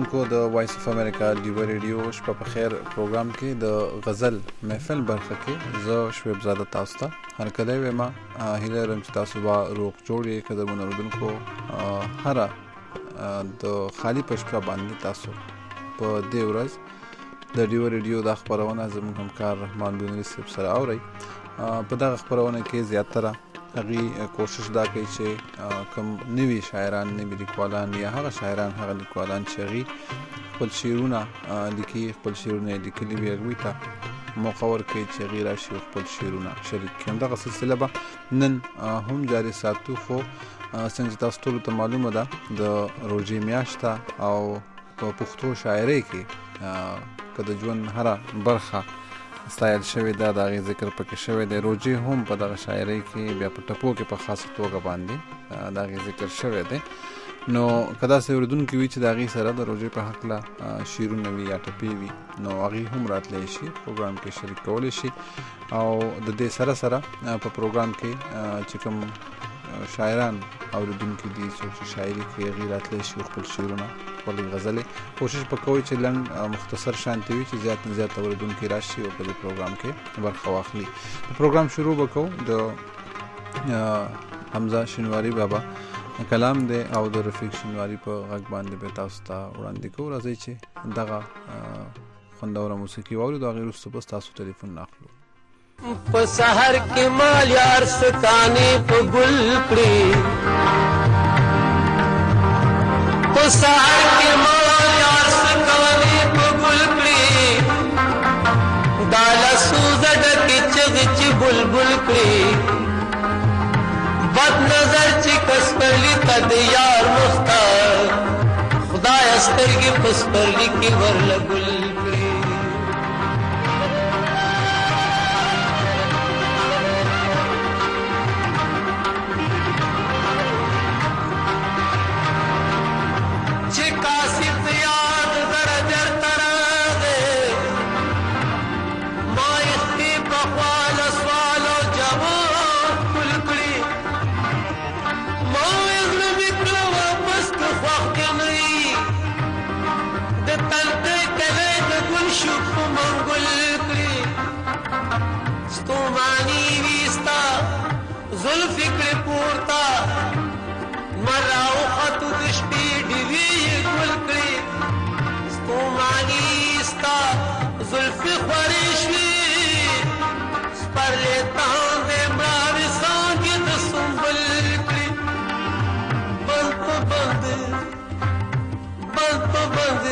اوریدونکو د وایس اف امریکا ډیو ریډیو شپه په خیر پروګرام کې د غزل محفل برخه کې زه شعیب زاده تاسو ته هرکله ویما هیله لرم چې تاسو به روغ جوړ یې قدرمن اوریدونکو هره د خالی پښتو باندې تاسو په دې ورځ د ډیو ریډیو د خبرونه زموږ همکار رحمان بن یوسف سره اوري په دغه خبرونه کې زیاتره هغه کوشش دا کوي چې کوم نوی شاعران نوی لیکوالان یا هغه شاعران هغه لیکوالان چې هغه خپل شعرونه لیکي خپل شعرونه لیکلي وي هغوی ته موقع ورکوي چې هغوی راشي خپل شعرونه شریک کړي. همدغه سلسله به نن هم جاري ساتو خو څنګه چې تاسو ټولو ته معلومه ده د روژې میاشت ده او په پښتو شاعرۍ کې که د ژوند هره برخه ستایل شوی ده د هغې ذکر پکې شوی دی. روژې هم په دغه شاعرۍ کې بیا په ټپو کې په خاصه توګه باندې د هغې ذکر شوی دی. نو که داسې اورېدونکي وي چې د هغې سره د روژې په هکله شعرونه وي یا ټپې وي نو هغې هم راتلی شي پروګرام کې شریک کولی شي او د دې سره سره په پروګرام کې چې کوم شاعران اورېدونکي دي څوک چې شاعري کوي هغې راتلی شي خپل شعرونه خپل غزلې کوشش به کوئ چې لنډ مختصر شانتې وي چې زیات نه زیات اورېدونکي راشي او په دې پروګرام کې برخه واخلي. د پروګرام شروع به کوو د حمزه شینواري بابا کلام دی او د رفیق شینواري په غږ باندې به تاسو ته وړاندې کوو. راځئ چې دغه خوندوره موسیقي واورو د هغې وروسته به ستاسو ټلیفون اخلو. په سحر کې مال یار سکانې په ګل کړي په سحر کې مال یار سکانې په ګل کړي دا لاسو زړه کې چغ چې بلبل کړي بد نظر چې کس پرلی تد یار مختار خدای سترګې پس پرلی کې ورله ګل کړي ذوالفقر پورتا مراو خطو دشپی ڈیوی گل کری ستومانی ستا ذوالفی خوریشوی سپر لیتان دے مراوی سانگی دسم بل کری بند پا بند بند پا بند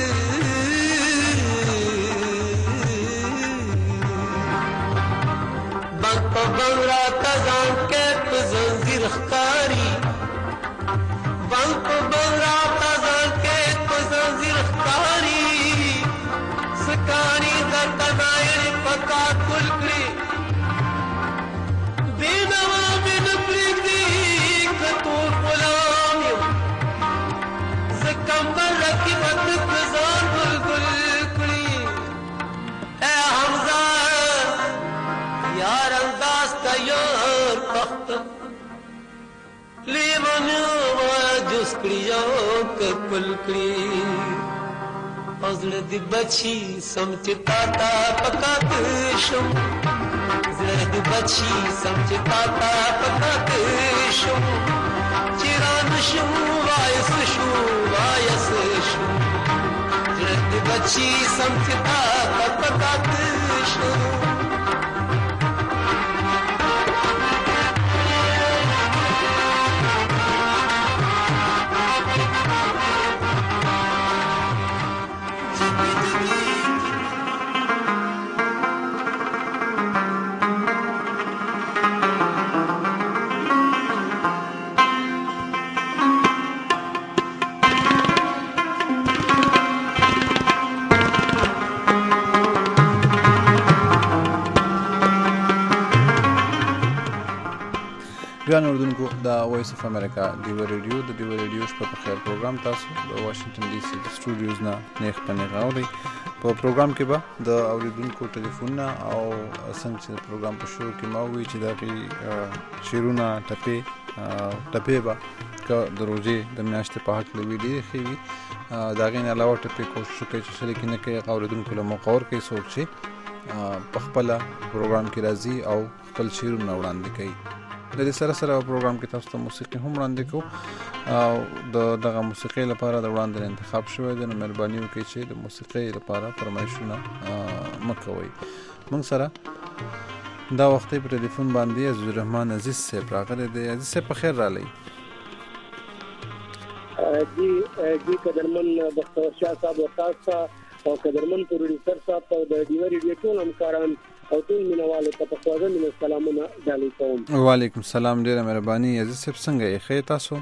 بند پا بند راتا زان کے زنجیر خکاری بند پا بند راتا زان کے زنجیر خکاری سکانی در تنائر پکا کل کری بینوا من پریدی کتور غلام یو زکمبر رکی بند کزان گل گل کری اے حمزہ یار انداز تا یار پخت لیمنو جس کریو کپل کری ازل دی بچی سمچتا تا پکات شم زل دی بچی سمچتا تا پکات شم چیران شم وایس شم زل دی بچی سمچتا تا پکات شم ګران اورېدونکو د وایس اف امریکا ډیو ریډیو د ډیو ریډیو شپه په خیر پروګرام تاسو د واشنگټن ډي سي د سټوډیوز نه نیغ په نیغه اورئ. په پروګرام کې به د اورېدونکو ټلیفونونه او څنګه چې د پروګرام په شروع کې ما وویل چې د هغې شعرونه ټپې به کا د روزې د میاشتې په حق له ویډیو خېږي د هغې نه علاوه ټپې کوشش وکړئ چې څه لیکنه کوي هغه اورېدونکو له موقع ورکړئ څوک چې په خپله پروګرام کې راځي او خپل شعرونه وړاندې کوي. د دې سره سره پروګرام کې تاسو ته موسیقي هم وړاندې کوو او د دغه موسیقۍ لپاره د وړاندې انتخاب شوی دی، نو مهرباني وکړئ چې د موسیقۍ لپاره فرمایشونه مه کوئ. موږ سره دا وختي په ټلیفون باندې عزیزالرحمن عزیز صاحب راغلی دی. عزیز صاحب په خیر راغلی. جی قدرمن بختور شاه صاحب او تاسو او قدرمن پروډوسر صاحب او د ډیو ریډیو ټول همکاران او ټول مینوالو ته په خواږه مینه سلامونه ډالۍ کوم. وعلیکم السلام، ډیره مهرباني. عزیز صاحب څنګه یې؟ ښه تاسو؟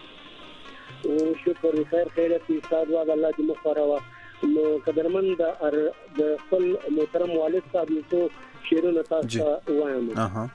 شکر خیرت استاد واد الله دې مخوره. نو قدرمن د خپل محترم والد صاحب نو شعرونه تاسو وایم.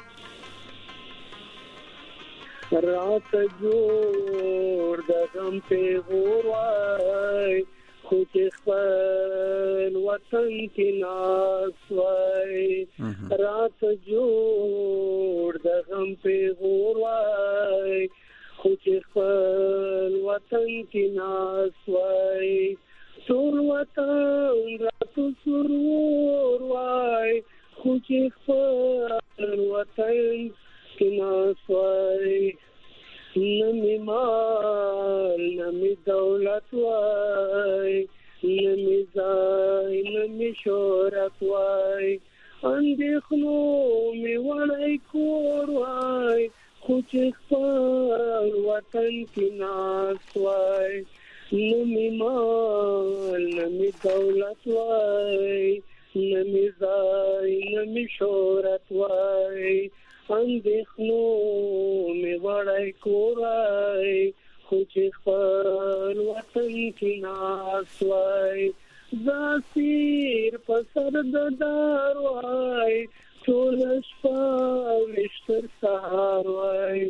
رات جوړ د غم په غوړای خو چې خپل وطن کې ناس وای. رات جوړ د غم په غوړای خو چې خپل وطن کې ناس وای. ټول وطن راتو سرور وای خو چې خپل وطن کې ناس وای. نمی مال نمی دولت وای نمی زای نمی شهرت وای. اندېښنو مې وړی کور وای خو چې خپل وطن کې ناست وای. نمی مال نمی دولت وای نمی زای نمی شهرت وای. اندېښنو مې وړی کور وای خو چې خپل وطن کې ناست وای. زاسیر په سر د دار وای ټوله شپه ویښ تر سهار وای.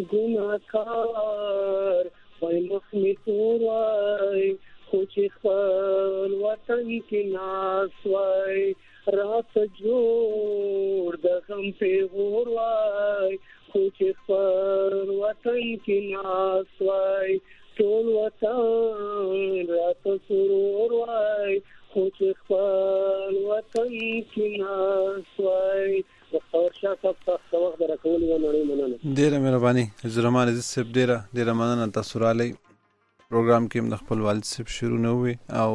ګناهکار وای مخ مې تور وای خو چې خپل وطن کې ناست وای. رات جوړ د غم پیغور وای خو چې خپل وطن کې ناست وای. ټول وطن رات سرور وای خو چې خپل وطن کې ناست وای. بختور شاه صاحب تاسو وخت راکولو غواړم. مننه. ډیره مهرباني عزیزالرحمن عزیز صاحب، ډیره مننه تاسو رالی. پروګرام کې د خپل والد صاحب شعرونه وي او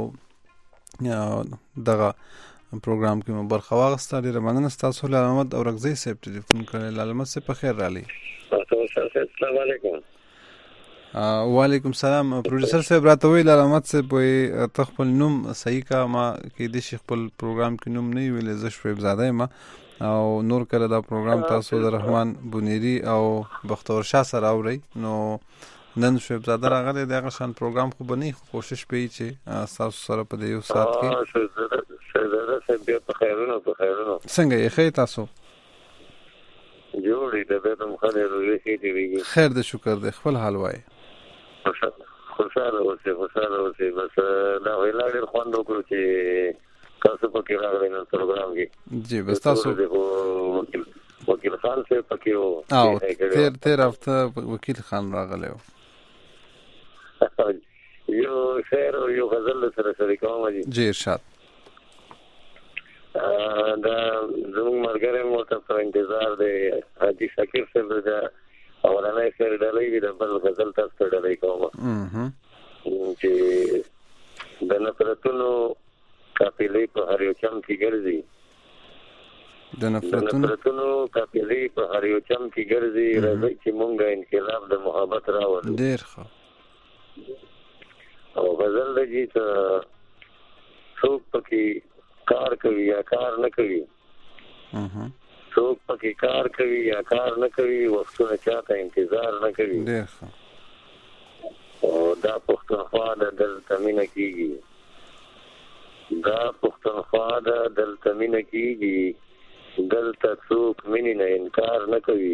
دغه پروګرام کې مو برخه واخیسته. ډیره مننه ستاسو. لال محمد اورکزی صاحب ټلیفون کړی. لال محمد صاحب په خیر رالی. السلام علیکم. وعلیکم السلام. پروډوسر صاحب راته وی لال محمد صاحب وی ته خپل نوم صحیح کا، ما کې د خپل پروګرام کې نوم نه ویل، زه شعیب زاده یم او نور کله دا پروګرام تاسو د رحمان بونیری او بختور شاه سره اورئ. نو نن شعیب زاده راغلی د هغه شان پروګرام خو به نه، کوشش به وي چې تاسو سره په دې یو ساعت کې څنګه یې؟ ښه تاسو جوړې د بدم خلې روزي کېږي. خیر د شکر د خپل حال وای. خوشاله اوسئ بس دا ویلا ډېر خوند وکړو چې تاسو پکې راغلی نن پروګرام کې. جی بس تاسو وکیل خان صاحب پکې وو او تیر هفته وکیل خان راغلی و. یو شعر او یو غزل سره شریکوم. جی ارشاد. دا زموږ ملګری مو ته په انتظار دی حاجي شکیر صاحب دا اولنۍ شعر ډالۍ وي، د بل غزل تاسو ته ډالۍ کوم چې د نفرتونو قافلې په هر یو چم کې ګرځي. د نفرتونو قافلې په هر یو چم کې ګرځي. راځي چې مونږه انقلاب د محبت راوړو. ډېر ښه. او غزل دی چې څوک پکې کار کوي یا کار نه کوي، څوک پکې کار کوي یا کار نه کوي، وختونه چاته انتظار نه کوي. ډېر ښه. او دا پښتونخوا د دلته مینه کېږي، دا پښتونخوا د دلته مینه کېږي، دلته څوک مینې نه انکار نه کوي.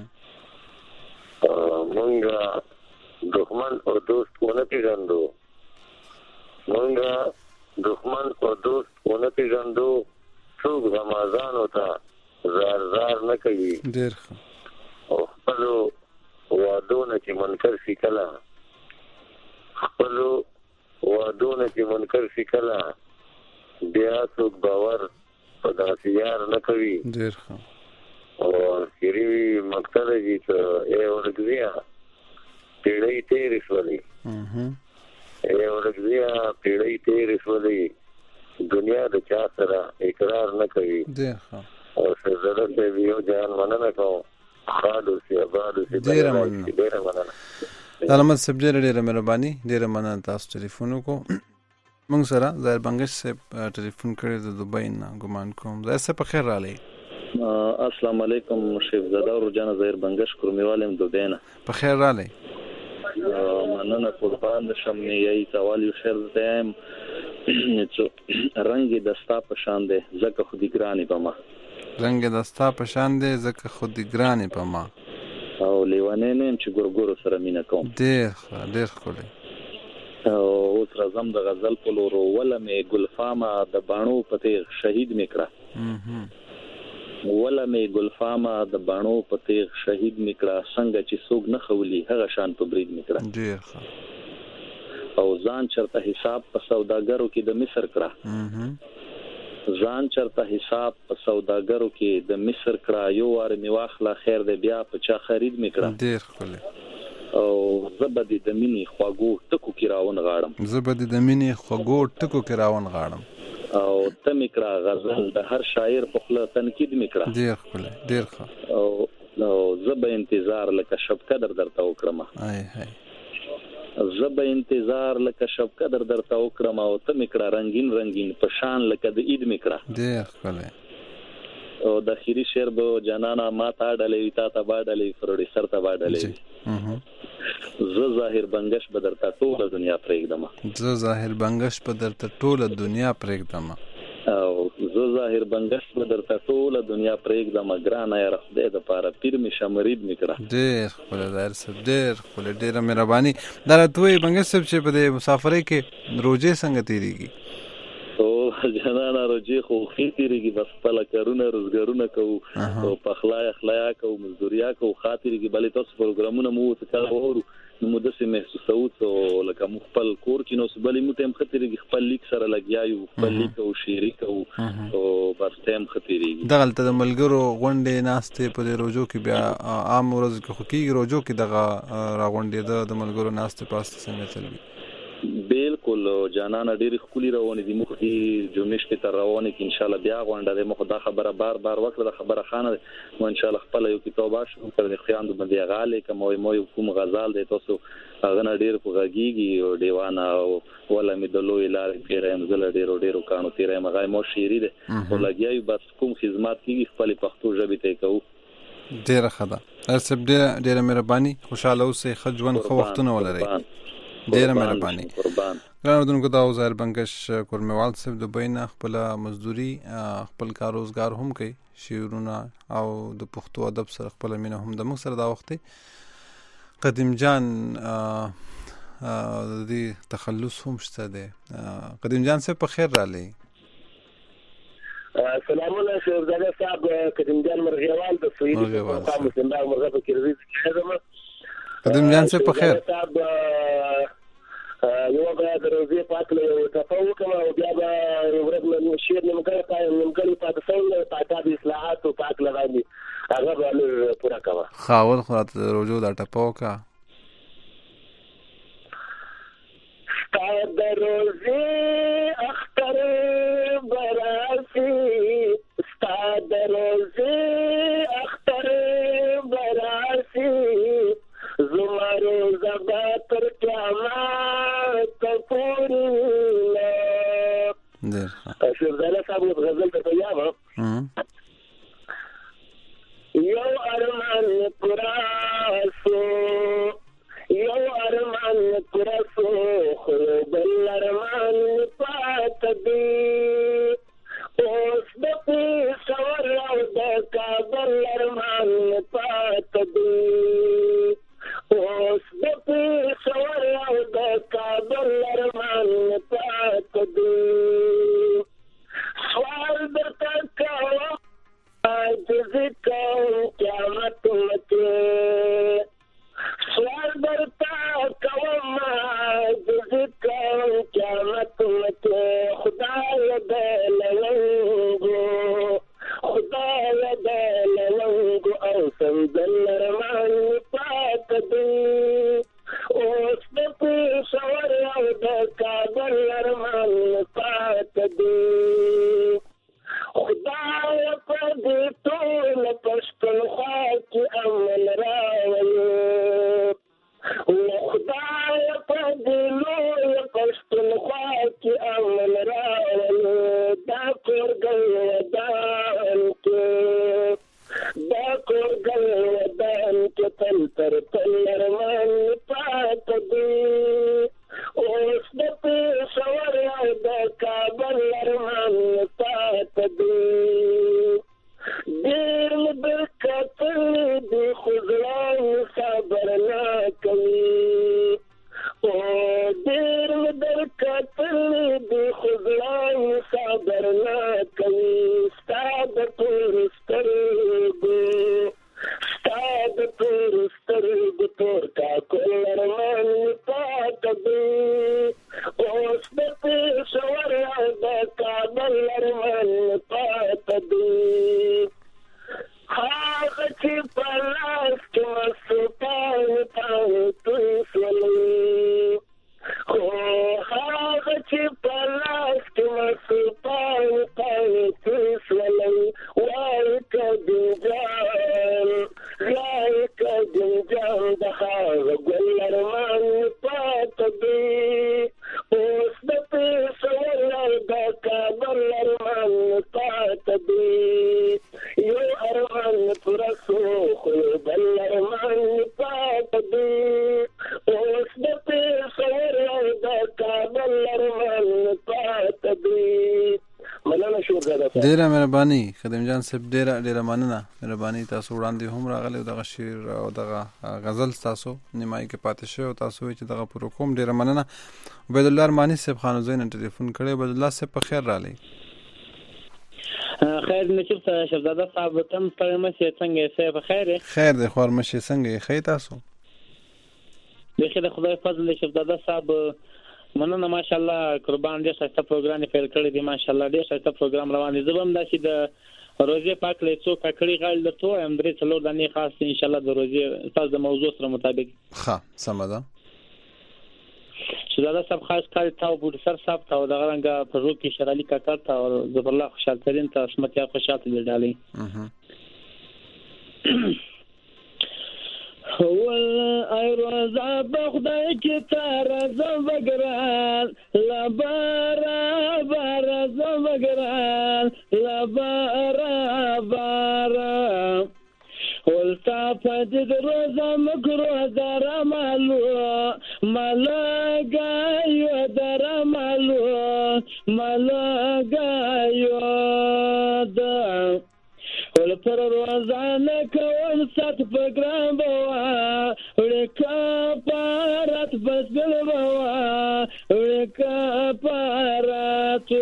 مونږه دښمن او دوست ونه پېژندو، مونږه دښمن او دوست ونه پېژندو، څوک غمازانو ته زار زار نه کوي. ډېر ښه. او خپلو وعدو وعدونه چې منکر سي کله خپل وعدونه چې منکر سي کله بیا څوک باور په داسې یار نه کوي ډېر ښه او اخري مقصد دی چې ای ورګزیا پیړۍ تیرې شولې ای ورګزیا پیړۍ تیرې شولې دنیا د چا سره اقرار نه کوي ډېر ښه او زړه ته یو ځان مننه کوم خالو سي آبادو سي ډېره مننه علامت صاحب ډېره مهرباني ډېره مننه تاسو ټلیفون وکړو موږ سره ظاهر بنگش صاحب ټلیفون کړی د دوبۍ نه ګمان کوم ظاهر صاحب په خیر راغلی السلام علیکم شیخ زاده روجانه ظاهر بنگش کورمیوالم دوبۍ نه په خیر راغلی مننه قربان شم یی سوال یو شعر دایم چې رنگ دستا پشان ده زکه خودی ګرانی پما رنگ دستا پشان ده زکه خودی ګرانی پما او لیوانه نیم چې ګورګورو سره مینا کوم ډېر ښکلی او اوس راځم د غزل په لور ولا مې ګلفاما د باڼو پته شهید میکړه ولا مې ګلفاما د باڼو پته شهید میکړه څنګه چې څوک نه خولي هغه شان په برید میکړه ډېر ښه او ځان چرته حساب په سوداګرو کې د مصر کړه ځان چرته حساب په سوداګرو کې د مصر کړه یو وار می واخله خیر دې بیا په چا خرید میکړه ډېر ښکلی او زبدي د مینې خواګو ټکو کې راون غاړم او ته میکړه غزل د هر شاعر په خپل تنقید میکړه ډېر ښکلی ډېر ښه او زب انتظار لکه شب قدر درته وکړم زب انتظار لکه شب قدر درته وکړم او ته میکړه رنگین په شان لکه د عید میکړه ډېر ښکلی او د اخیری شعر به جانانا ما تا ډلې تا ته با ډلې فرړې سر ته با ډلې زه ظاهر بنگش به درته ټوله دنیا پرېږدم او زه ظاهر بنگش به درته ټوله دنیا پرېږدم ګرانه یار خدای د پاره پیر می شمرید میکړه ډېر ښکلی ظاهر صاحب ډېر ښکلی ډېره مهرباني دا راته وایي بنگش صاحب چې په دې مسافرۍ کې روژې څنګه تېرېږي جنانا روجي خو خېتيږي بس خپل کارونه روزګارونه کوو او پخلا اخلایا کوو مزدوریا کوو خاطرېږي بلې تاسو پروګرامونه مو څه وورو نو مو د سیمه محسوسو او لکه خپل کور کې نو بلې مو تم خاطرېږي خپل لیک سره لګیایو خپل لیک او شعري کوو او بس تم خاطرېږي دغلته د ملګرو غونډې ناستې په دې روزو کې بیا عام ورځ کې خو کېږي روزو کې دغه راغونډې د ملګرو ناستې پاسته څنګه چلوي بالکل جانانا ډېر خولي روانې دي مخ دي جمعې شپه تر روانې کې ان شاء الله بیا غونډه ده مخ دا خبره بار وکړه خبره خانه مو ان شاء الله خپل یو کتاب شروع کړی خیاندو باندې غالې کوم کوم غزال دی تاسو هغه ډېر پوغاږي او دیوانه ولا مې د لوی لارې پیرم زل ډېر کانو تیرې مغای مو شيري ده ولګیای بس کوم خدمات کیږي خپل پښتو ژبه ته کوو ډېر خدا ارسب ډېر مهرباني خوشاله اوسې خجون خو وختونه ولري ډېره مهرباني ګرانو دا ظاهر بنگش کورمیوال صاحب دوبۍ نه خپل مزدوري خپل کار روزګار هم کوي شعرونه او د پښتو ادب سره خپل مینه هم د موږ سره دا وخت قدیم جان د تخلص هم شته ده قدیم جان صاحب په خیر رالی سلامونه شیخ زاده صاحب قدیم جان مرغیوال د سویل په مسلمان مرغه په کړی ځکه قدیم جان صاحب په خیر یو به د روزي پاتله یو تفاوض کوم او بیا به ورځ نو شیر نیمګړی پاتې څنګه پاتې د اصلاحات او پاکله باندې هغه به پورا کاوه خاول خرات روزو دا ټپوکا ستاد روزي اختر براسي ستاد روزي اختر براسي زمارو زبا تر قیامت پوری شیخ زاده صاحب غزل ته یاوه یو ارمان پورا سو خو بل ارمان پات دی اوس د پیښور او د کابل ارمان پات دی اوس د پیښور او د کابل ارمان پات دی سوال درته کوم عاجز کوم قیامت مته دلونګو خدای دلونګو او سندل رمان پات دی اوس د پېښور او د کابل رمان پات دی خدای په دې ټول پښتونخوا کې امن راولي خدای په دې لوی پښتونخوا کې امن راولي دا کورګل ودان کې تل تر تل رمان پات دی اوس د پېښور او د کابل رمان پات دی ډېر لږ کتل دي خو زړه صبر نه کوي ډېر لږ کتل دي خو زړه صبر نه کوي ستا د تور سترګو تور ټاکل رمان پات دی اوس د پېښور او د کابل رمان پات دی هغه چې په لاس کې مسوپان توی شولې خو هغه چې په لاس کې مسوپان توی شولې وایي که دینجان د هغه ګل رمان پات دی اوس د پېښور او د کابل رمان پات دی یو ارمان پوره شو خو بل ارمان پات دی اوس د پېښور او د کابل رمان پات دی مننه شو ډیره مهرباني خدم جان صاحب ډیره مننه مهرباني تاسو وړاندې هم راغلی دغه شعر او دغه غزل تاسو نیمای کې پاتې شوی او تاسو چې دغه پوره کوم ډیره مننه عبید الله ارمانی صاحب خانو زین ټلیفون کړی عبید الله صاحب په خیر رالی خیر نشب شهزاده صاحب تم پرمشه څنګه یې په خیر خیر د خور مشه څنګه یې خی تاسو بخیر خدای فضل شهزاده صاحب مننه ماشاءالله قربان دې ښه پروګرام پیل کړی دی ماشاءالله ډېر ښه پروګرام روان دی زبم دا چې د روزي پاک له څو ککړی غړل ته هم درې څلور دنې خاص ان شاء الله د روزي تاسو د موضوع سره مطابق ښه سمدا شهزاده صاحب خاص کار تاو بود سر صاحب تاو د غرنګ په روح کې شرالی کاکا تا او زبر الله خوشاله ترين ته اسمتیا خوشاله دي ډالي ول ایروزا بخدای کی تر زوګران لبارا بارا زوګران لبارا بارا ولتا فجد روزا مکرو درمالو ملګایو درمالو ملګایو ول پر روزانه کوم سات پرګرام بوا ورکا پارات بسل بوا ورکا پاراتو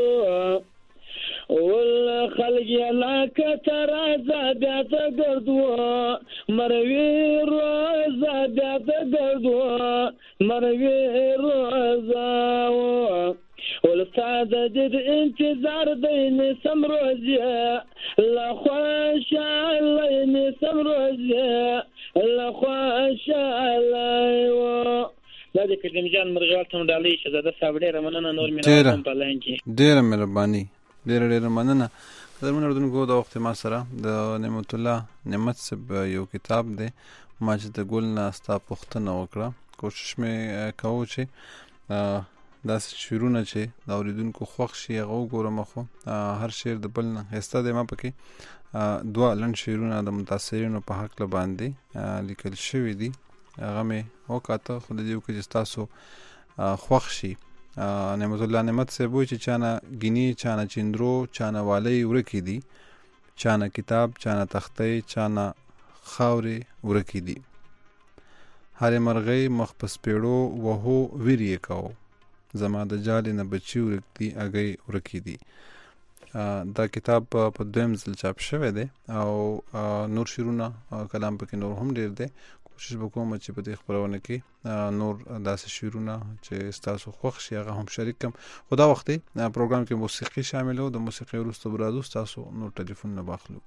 ول خلق یلا کتر زادت گردو مروی روزا دت گردو مروی روزا ولستاد دد انتظار دین سمروزیا لا خوش علین سمروزیا لا خوش علیو دا د کلم جان مرغات هم ډالۍ شهزاده صاحب ډېر مننه نور مې راځم په لاین کې ډېر مهرباني ډېر مننه زموږ اردوونکو د وخت ما سره د نعمت الله نعمت صاحب یو کتاب دی ماجد ګل نه ستا پوښتنه وکړه کوشش مې کوو چې داسې شعرونه چې د اوریدونکو خوښ شي هغه وګورم خو هر شعر د بل نه ښایسته دی ما پکې دوه لنډ شعرونه د متاثرینو په هکله باندې لیکل شوي دي هغه مې وکاته خو د دې وکړه چې ستاسو خوښ شي نعمت الله نعمت صاحب وایي چې چانه ګیني چانه چندرو چانه والی ورکی دي چانه کتاب چانه تختی چانه خاورې ورکی دي هر مرغۍ مخ په سپېړو وهو ویر یې کوو زما د جالې نه بچي ورکدي اګۍ ورکی دي دا کتاب په دویم ځل چاپ شوی دی او نور شعرونه کلام پکې نور هم ډېر دی کوشش وکوم چې په دې خبرونه کې نور داسې شعرونه چې تاسو خوښ شي هغه هم شریک کم. خدا وخت پروګرام کې موسیقي شامل او د موسیقي وروسته برادو تاسو نور ټلیفون نه باخلو.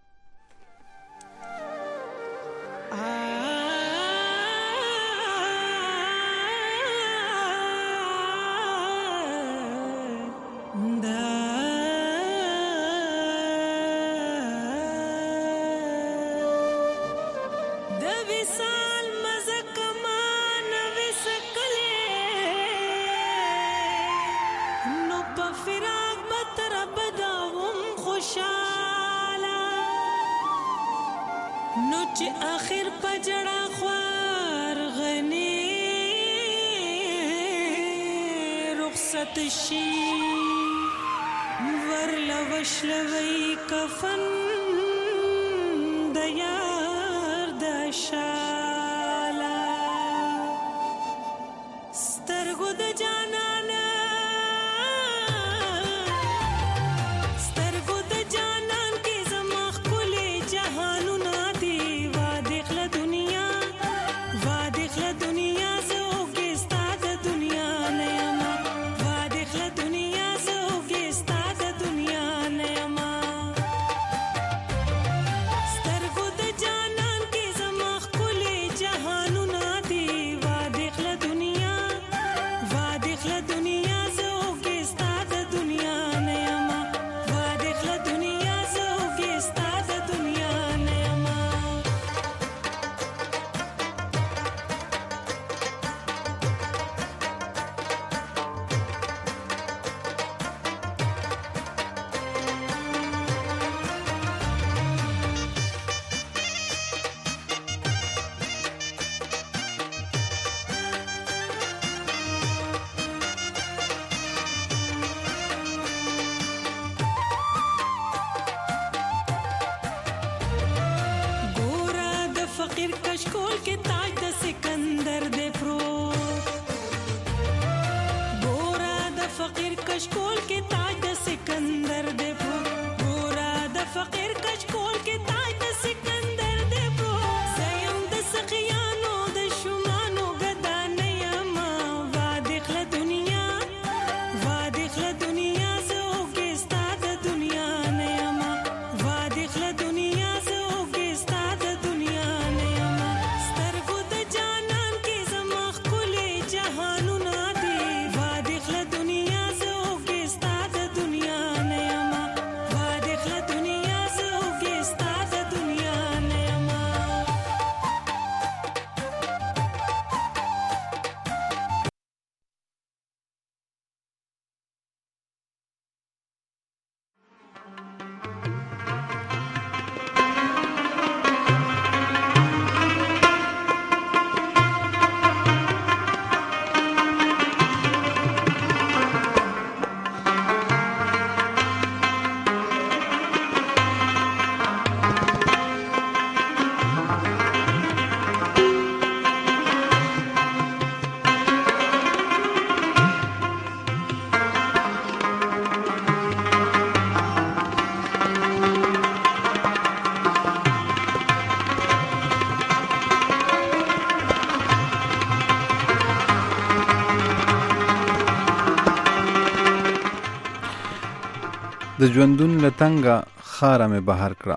د ژوندون لتنګه خاره مې بهر کړه،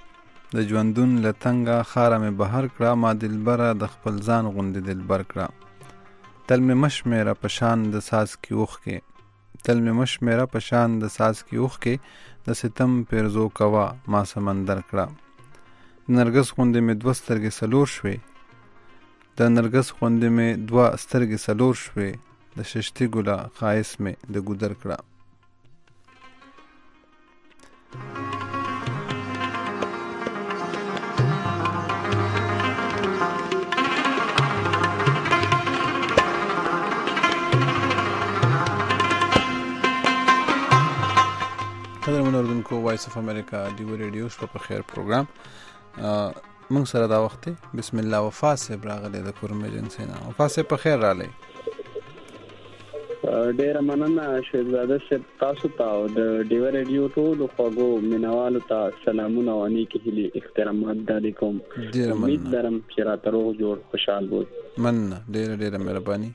د ژوندون لتنګه خاره مې بهر کړه، ما دلبره د خپل ځان غوندې دلبر کړه. تل مې مشمېره په شان د ساز کې اوښکې، تل مې مشمېره په شان د ساز کې اوښکې، د ستم پیرزو کوا ما سمندر کړه. د نرګس غوندې مې دوه سترګې سلور شوې، د نرګس غوندې مې دوه سترګې سلور شوې، د ششتي ګله خایس مې د ګودر کړه. قدرمن اوردونکو، وایس اف امریکا ډیو ریډیو شپه په خیر پروګرام موږ سره دا وخت بسم الله وفا صاحب راغلی د کورم ایجنسی نه. وفا صاحب په خیر راغلی. ډېره مننه شهزاده صاحب تاسو ته او د ډیو ریډیو ټولو خوږو مینوالو ته سلامونه او نیکې هیلې احترامات ډالې کوم. امید لرم چې راته روغ جوړ خوشحال وي. مننه، ډېره مهرباني.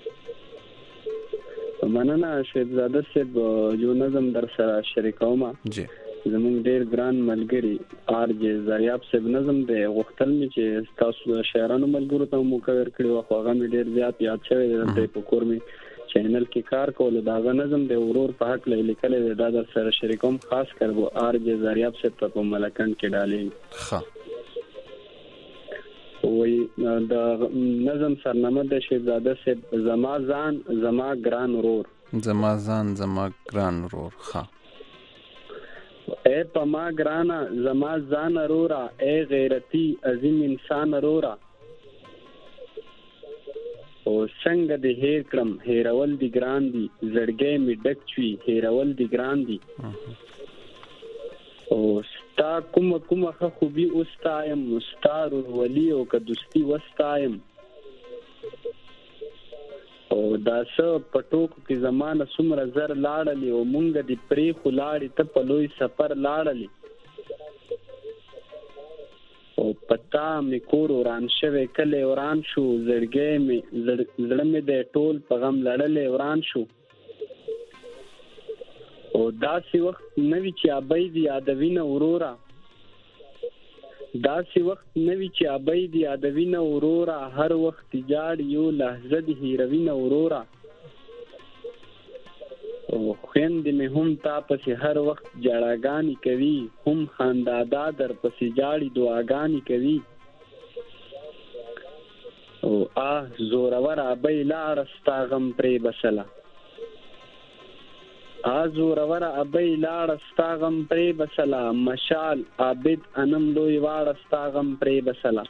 مننه شهزاده صاحب، یو نظم در سره شریکوم. جی زمونږ ډېر ګران ملګری آرجې زریاب صاحب نظم دی، غوښتل مې چې تاسو شاعرانو ملګرو ته موقع ورکړي وه، خو هغه مې ډېر زیات یاد شوی دی. دلته په کور مې چینل کې کار کولو، د هغه نظم دی ورور په هکله یې لیکلی دی، دا در سره شریکوم. خاص کر به آرجې زریاب صاحب ته په ملکنډ کې ډالۍ. وایي د نظم سرنامه د شهزاده صاحب: زما ځان زما ګران ورور، زما ځان زما ګران ورور. اے په ما ګرانه زما ځان ورورا، اے غیرتی عظیم انسان ورورا، او څنګه دې هیر کړم هیرول دي ګران دي، زړګی مې ډک چوي هیرول دي ګران دي، او ستا کومه ښه خوبي اوستایم، ستا رورولي او که دوستي وستایم، او دا څه په ټوکو کې زمانه څومره زر لاړلې، او مونږ دې پرېښو لاړې ته په لوی سفر لاړلې، او پتا مې کور وران شوی کلی وران شو، زړګی مې زړه مې دی ټول په غم لړلی وران شو، او داسې وخت نه وي چې ابۍ دې یادوینه ورورا، داسې وخت نه وي چې ابۍ دې یادوینه ورورا، هر وخت جاړ یو لحظه دې هیروینه ورورا، او خویندې مې هم تا پسې هر وخت جړاګانې کوي، هم خاندادا در پسې جاړي دعاګانې کوي، او زورور ابۍ لاړه ستا غم پرې بسله، زورور ابۍ لاړه ستا غم پرې بسله، مشال عابد انم لوی واړه ستا غم پرې بسله،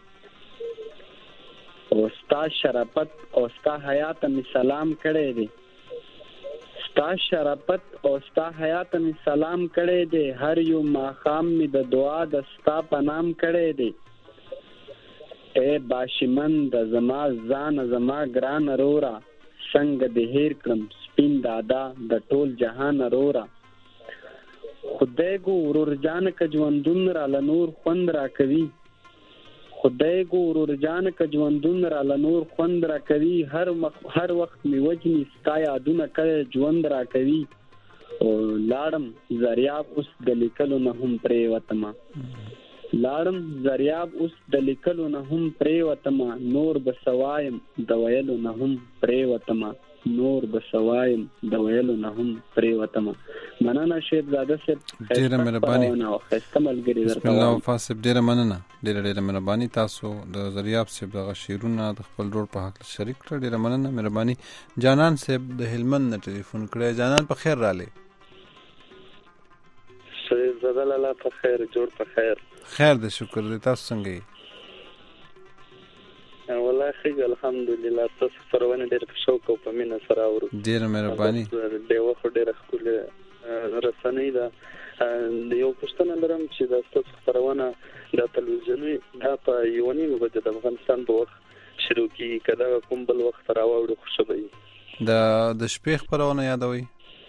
او ستا شرافت او ستا حیات مې سلام کړی دی، ستا شرافت او ستا حیات مې سلام کړی دی، هر یو ماښام مې د دعا د ستا په نام کړی دی، اے باشمند زما ځان زما ګران رورا، څنګه دې هیر کړم سپین دادا د ټول جهان رورا، خدای ګو ورور جان که ژوندون را له نور خوند را کوي، خدای ګو ورور جان که ژوندون را له نور خوند را کوي، هر وخت مې وجني ستا یادونه کړی ژوند را کوي، او لاړم زریاب اوس د لیکلو نه هم پرېوتمه، لاړم زریاب اوس د لیکلو نه هم پرېوتمه، نور به سوایم د ویلو نه هم پرېوتمه، نور به سوایم د ویلو نه هم پرېوتمه. مننه شهزاده صاحب، ډېره مهرباني او ښایسته ملګري درته. بسم الله وفا صاحب ډېره مننه، ډېره مهرباني. تاسو د زریاب صاحب دغه شعرونه د خپل ورور په حق شریک کړل، ډېره مننه مهرباني. جانان صاحب د هلمند نه ټلیفون کړی. جانان په خیر رالی؟ شهزاده لالا په خیر، جوړ په خیر. خیر دی، شکر دی. تاسو څنګه یې؟ والله ښه الحمدلله. تاسو پرونه ډېر په شوق او په مینه سره اورو. ډېره مهرباني. ډېوه خو ډېره ښکلې رسنۍ ده. د یو پوښتنه لرم چې دا تاسو پرونه د تلویزیوني دا په 1:30 بجې د افغانستان په وخت شروع کیږي، که دا کوم بل وخت راوړو خوشو به وي؟ د شپې خپرونه یادوي؟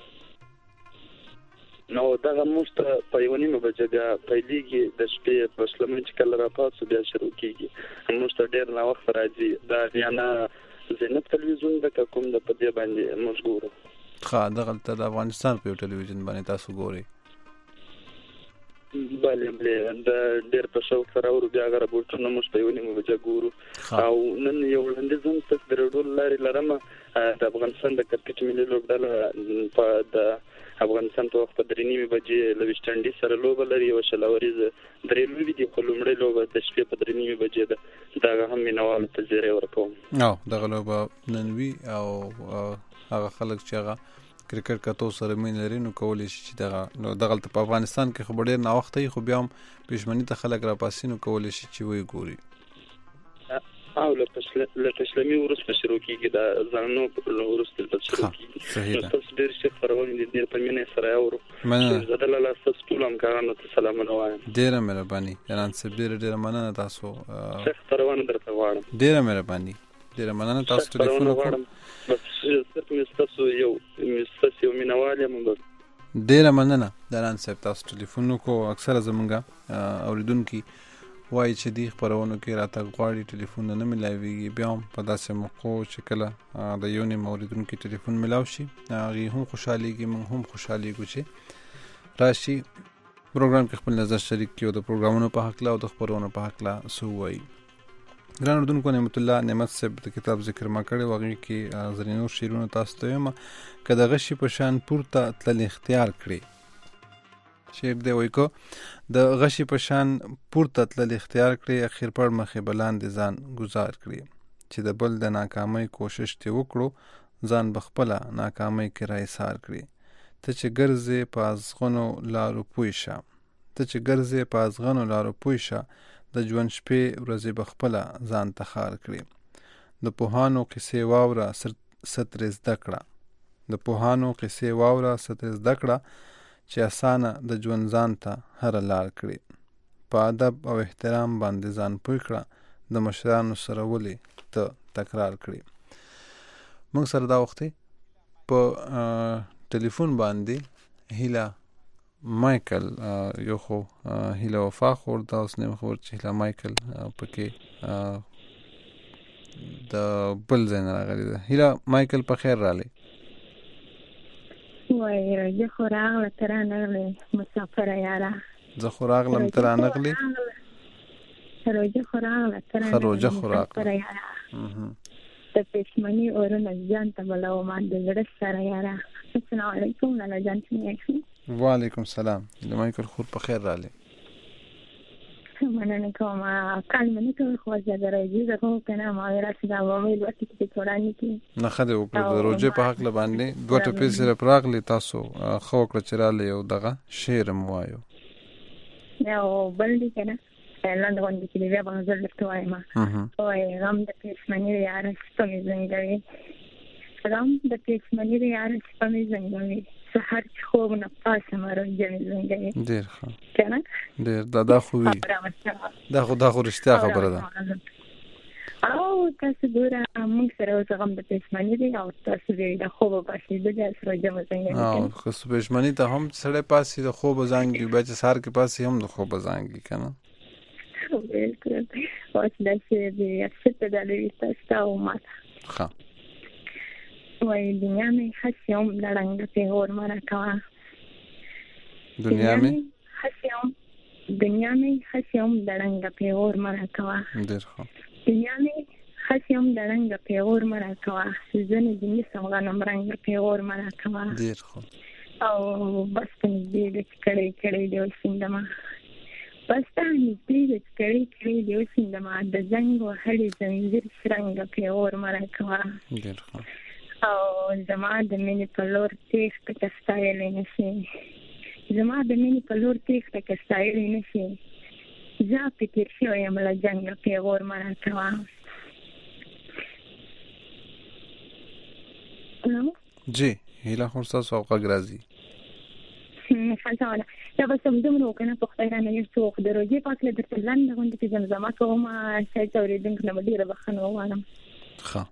نو دغه موږ ته په 1:30 بجې بیا پیلېږي، د شپې په شلمه چې کله راپاڅو بیا شروع کېږي، موږ ته ډېر ناوخته راځي. دا یا نه زینب تلویزیون ده که کوم د په دې باندې موږ ګورو؟ دغلته د افغانستان په یو ټلویزیون باندې تاسو ګورئ؟ بله د ډېر په شوق سره اورو. بیا هغه راپورټونه موږ په 1:30 بجې ګورو. او نن یو وړاندیز هم تاسو د راډیو لارې لرم، د افغانستان د کرکټ ملي لوبډله په د افغانستان په وخت په 3:30 بجې له ویسټ انډیز سره لوبه لري، یو شلاوریزه درې لوبې دي، خو لومړۍ لوبه د شپې په 3:30 بجې ده. دغه هم مینوالو ته زیری ورکوم. دغه لوبه نن وي، او هغه خلک چې هغه کرکټ کتو سره مینه لري نو کولی شي چې دغلته په افغانستان کې خو ډېر ناوخته وي، خو بیا هم پېشمني ته خلک راپاسي نو کولی شي چې ویې ګوري. او له تسلیمي وروسته شروع کېږي، د ځانونو وروسته شروع کېږي. تاسو ډېر ښه خپرونې دي، ډېر په مینه سره اورو. شهزاده لالا ستاسو ټولو همکارانو ته سلامونه وایم. ډېره مهرباني جنان صاحب، ډېره مننه. تاسو ښه خپرونه درته غواړم. ډېره مهرباني. ډیره مننه تاسو ټلیفون وکړو بس صرف مستاسو یو مینوال یم بس ډیره مننه دران صاحب تاسو ټلیفون وکړو اکثره زمونږ اوریدونکو وایي چې دی خبرونو کې راته غواړي ټلیفون نه ملایوي بیا هم په داسې موقع چې کله د یو نه اوریدونکو ټلیفون ملاو شي هغه هم خوشحاليږي موږ هم خوشحاليږو چې راشي پروګرام کې خپل نظر شریک کیو د پروګرامونو په حق لا او د خبرونو په حق لا سو وایي ګران اردوونکو نعمت الله نعمت صاحب د کتاب ذکر ما کړی وغه کې زرینو شیرونو تاسو ته یم کله غشي په شان پورته تل اختیار کړی شعر دی وای کو د غشي په شان پورته تل اختیار کړی اخر پر مخې بلاند ځان گزار کړی چې د بل د ناکامۍ کوشش ته وکړو ځان بخپله ناکامۍ کې رايسار کړی ته چې ګرځې پازغنو لارو پويشه ته چې ګرځې پازغنو لارو پويشه د ژوند شپې ورځې بخپله ځان تخار کړی د پوهانو قصې واوره ستر زده کړه د پوهانو قصې واوره ستر زده کړه چې اسانه د ژوند ځان ته هر لار کړی په ادب او احترام باندې ځان پوي کړه د مشرانو سره ولې ته تکرار کړی موږ سره دا وخت په ټلیفون باندې هیله مایکل یو خو هیله وفا خور دا اوس نه خبر چې هیله مایکل پکې د بل ځای نه راغلی ده هیله مایکل په خیر رالی وای زه خو راغله تر نغلی مسافره یاره زه خو راغلم تر نغلی روجه خو راغله تر روجه خو راغله د پښمنی اورونه ځان ته بلو ما د زړه سره یاره السلام علیکم لاله جان څنګه وعلیکم السلام د مایکل خور په خیر رالی مننه کوم کال منه ټول خو زه درځي زه کوم کنه ما راځي دا موبایل وتی کې ټولانی کې نه خده وکړه د روجه په حق باندې دوه ټپې سره پراغلی تاسو خو کړ چراله یو دغه شعر مو وایو یو بل دي کنه لاندې باندې کې بیا باندې درته وایم وای غم د پښمنی یار ستوي زنګوي غم د پښمنی یار ستوي زنګوي سحر خوب نه پاسه مارو جمع زنګوي ډیر ښه کنه ډیر دا خو وی دا خو رښتیا خبره ده او تاسو ګوره موږ سره غم د پښمنی دی او تاسو دې د خوب پاسې د سره جمع زنګوي او خو پښمنی ته هم سره پاسې د خوب زنګي بچ سار کې پاسې هم د خوب زنګي کنه بالکل اوس د څه دی څه د لوي تاسو او ماته ښه وای دنیا مې حسيوم لړنګ په اور مرا کا دنیا مې حسيوم لړنګ په اور مرا کا ډیر ښه دنیا مې حسيوم لړنګ په اور مرا کا زنه دې څنګه نمرنګ په اور مرا کا ډیر ښه او بس دې کړي دی وسندما بس دې کړي دی وسندما د زنګ وهلي زنجیر شرنګ په اور مرا کا ډیر ښه او زما د مینې په لور تیښ ته ستایلې نشي زما د مینې په لور تیښ ته ستایلې نشي زه فکر شو یم له جنګ په اور مرا کوا نو جی هیله خو تاسو او غراځي خلاص دا بس زموږ کنه په خیره نه یو څوک دروځي پاتې درته لاندې غونډه کې زمزمه کوم چې اوریدونکو نه ډیره بخښنه وغواړم ښه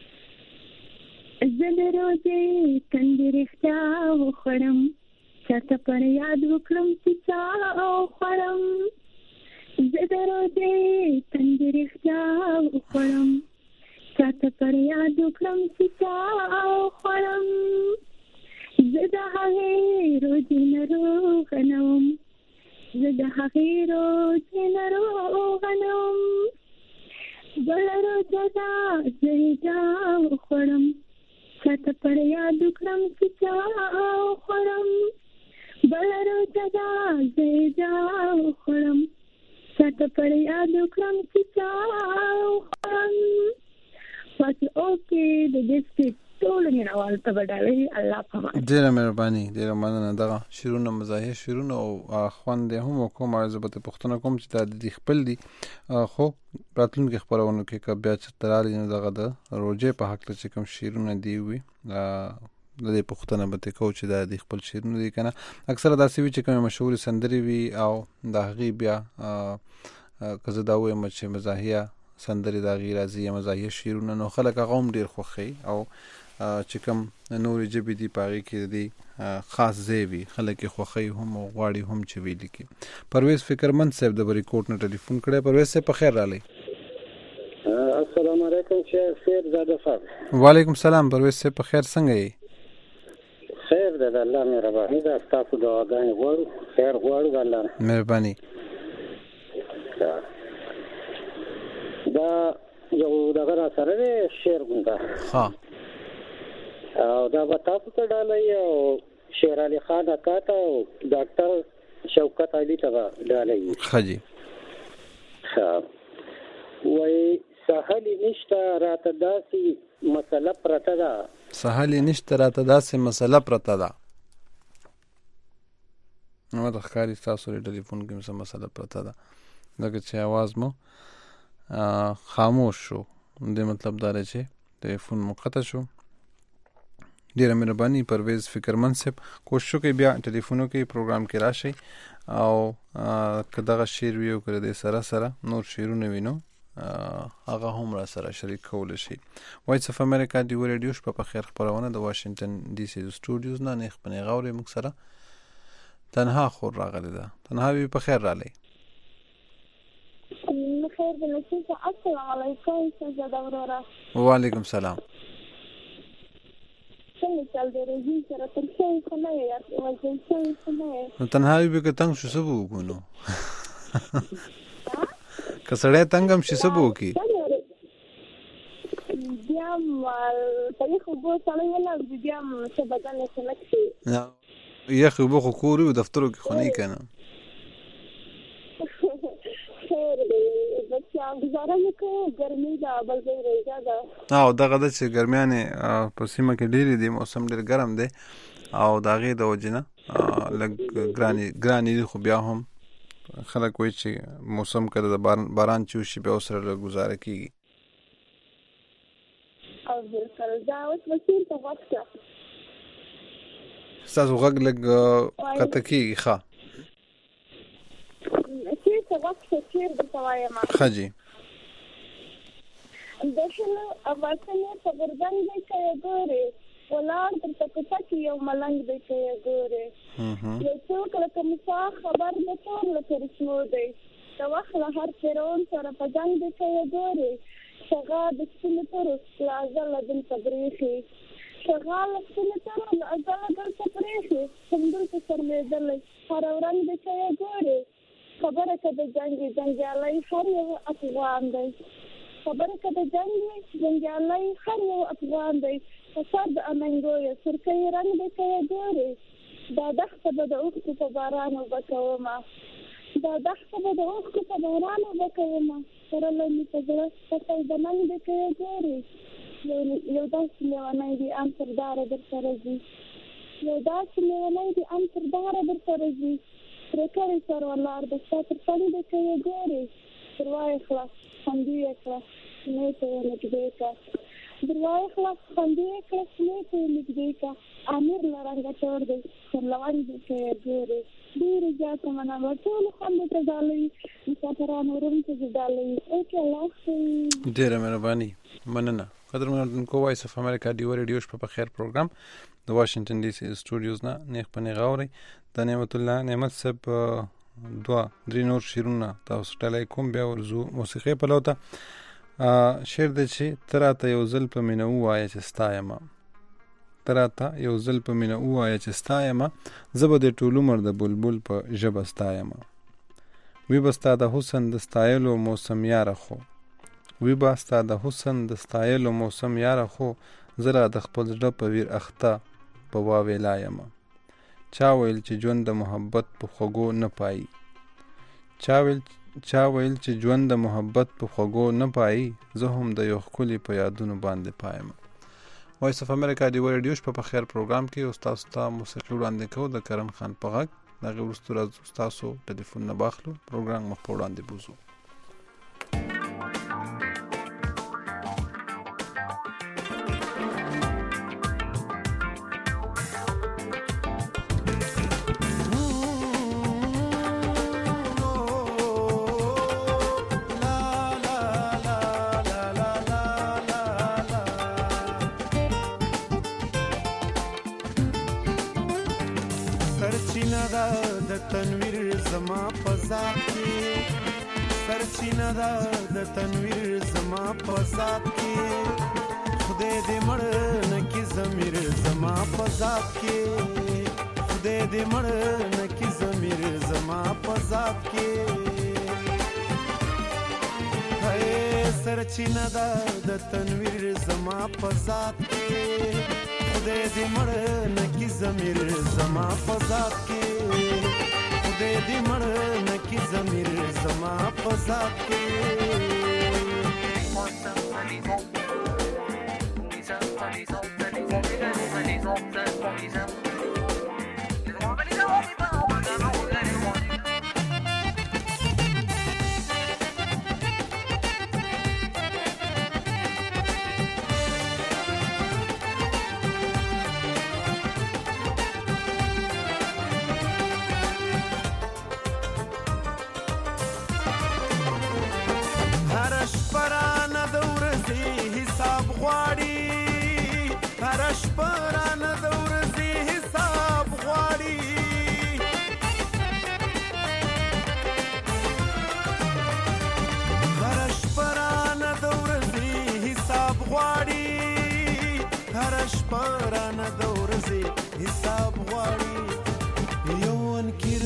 زه د روزې تندې رښتیا وخورم چاته پر یاد وکړم چې چا وخورم زه د روزې تندې رښتیا وخورم چاته پر یاد وکړم چې چا وخورم زه د هغې روزې ناروغه نه وم زه د هغې روزې ناروغه نه وم بله روزه ده زه یې دا وخورم چاته پر یاد وکړم چې چا وخورم بله روزه ده زه یې دا وخورم چاته پر یاد وکړم چې چا وخورم پاتې اوکې د دې سپیک ټول مینوال ته بدلوي الله پامان ډیره مهرباني ډیره مننه دغه شیرونه مزاحي شیرونه او خوند هم کوم ضبط پښتنه کوم چې د خپل دي خو راتلونکي خبرونه کې کبه بیا چې ترالي نه دغه د روزه په حق ته کوم شیرونه دی وي د پښتنه به ته کو چې د خپل شیرونه دي کنه اکثره داسې وي چې کوم مشهور سندري وي او د هغه بیا کزه دا وي چې مزاحیه سندرې د هغې راځي یا مزاحیه شعرونه، نو خلک هغه هم ډېر خوښوي او چې کوم نورې ژبې دي په هغې کې د دې خاص ځای وي، خلک یې خوښوي هم او غواړي هم چې ویې لیکي. پرویز فکرمند صاحب د بریکوټ نه ټلیفون کړی. پرویز صاحب په خیر راغلی. السلام علیکم شیخ زاده صاحب. وعلیکم السلام. پرویز صاحب په خیر څنګه یې؟ خیر ده، د الله مهرباني ده. ستاسو دعاګانې غواړو، خیر غواړو د الله مهرباني. دا یو دغه را سره دی شعر غونډه، او دا به تاسو ته ډالۍ او شیر علي خان اکا ته او ډاکټر شوکت علي ته به ډالۍ. ښه جي. وایي سهل نشته راته داسې مسله پرته ده، سهل نشته راته داسې مسله پرته ده. نو د ښکاري ستاسو ټلیفون کې څه مسله پرته ده، ځکه چې اواز مو خاموش شو، د مطلب دا دی چې ټلیفون مو قطع شو. ډېره مهرباني پرویز فکرمند صاحب، کوشش وکړئ بیا ټلیفونو کې پروګرام کې راشئ او که دغه شعر وي او که د سره سره نور شعرونه وي نو هغه هم را سره شریک کولی شي. وایس اف امریکا ډیو ریډیو شپه په خیر خپرونه د واشنگټن ډي سي سټوډیوز نه نیخ پنې غوري موږ سره تنها خور راغلی ده. تنها وی په خیر رالی. خیر د نصیب. السلام علیکم زاده وراره. وعلیکم السلام. څنګه چل دی روزي سره تر څو نه یا وځي څو نه نو تنها وی به تنگ شو سبو وګونو کسړې تنگم شي سبو کی بیا مال په خو بو سره ولا بیا څه بدل نه سمکشي یا خو بو خو کوري او دفترو کې خو نه کنه خیر بچا گزاره وکړه ګرمي دا بل ځای راځه دا او دغه د چې ګرمیانه په سیمه کې ډېری دی، موسم ډېر ګرم دی او داغه د وجنه لګ ګرانی خو بیا هم خلک وایي چې موسم کړه د باران چې وشي به اوسره گزاره کیږي. او ځکه دا اوس مسیر په وخت تاسو غږ لګ کته کیږي. ښه چې وخت چیر د سوايما خجي دشنو اواسنه په ګردان کې ګوري ولار د تکتا کې یو ملنګ دی کې ګوري یو څوک لکه مسا خبر نه ټول لکه رسمو دی دا وخت له هر پیرون سره په ځان دی کې ګوري څنګه د سپینتر لازل د تبریخي څنګه د سپینتر لازل د تبریخي څنګه سر مې دل هر ورځ دی کې ګوري خبره کده جنگیالای هر یو افغان دی خبره کده جنگیالای هر یو افغان دی فساد امنګوی سرکې رنگ دی کې ګوري دا دښته به د اوښکو په باران وبکوما دا دښته به د اوښکو په باران وبکوما سره لنی په زړه په د نن دی کې ګوري یو داسې لیونی دی ام سردار در سره ځي یو داسې لیونی دی ام سردار در سره ځي پرکړې سره ولار د ستاسو څنګه کې ګوري دروای خلاص خندې خلاص نه ته نږدې کا دروای خلاص خندې خلاص نه ته نږدې کا امیر لرنګ چور دی سلوان دې کې ګوري ډیر ځات منه ټول خندې ته ډالې مسافرانو ورم ته ډالې او کې الله ډیر مهرباني مننه. قدرمنونکو وایس اف امریکا ډیو ریډیو شپه په خیر پروګرام د واشنگټن ډي سي سټوډیوز نه نیخ پنې غوري د نعمت الله نعمت صاحب دوا درې نور شیرونه تاسو ټلای کوم بیا ورزو موسیقي په لوته شعر د چې تراته یو ځل په مینه وایي چې ستایما تراته یو ځل په مینه وایي چې ستایما زبر د ټولو مر د بلبل په ژبه ستایما وی بستا د حسن د ستایلو موسم یار خو وی بستا د حسن د ستایلو موسم یار خو زرا د خپل ځړه په ویر اخته په واوې لایم چا ویل چې ژوند د محبت په خوګو نه پای چا ویل چې ژوند د محبت په خوګو نه پای زه هم د یو خولي په یادونو باندې پایم. وایس اف امریکا دی ریډیو شپه په خیر پروګرام کې استاد ته موسیقي وړاندې کوو د کرن خان په غږ دغه ورستو راز تاسو ټلیفون نه باخلو پروګرام مخ په وړاندې بوزو. la la la سرچینه ده د تنویر زما په ذات کې سرچینه ده د تنویر زما په ذات کې خدای دې مړ نکي ضمیر زما په ذات کې خدای دې مړ نکي ضمیر زما په ذات کې هي سرچینه ده د تنویر زما په ذات کې خدای دې مړ نکي ضمیر زما په ذات کې خدای دې مړ نکي ضمیر زما په ذات کې پرانه د ورځې حساب غواړي یو انکر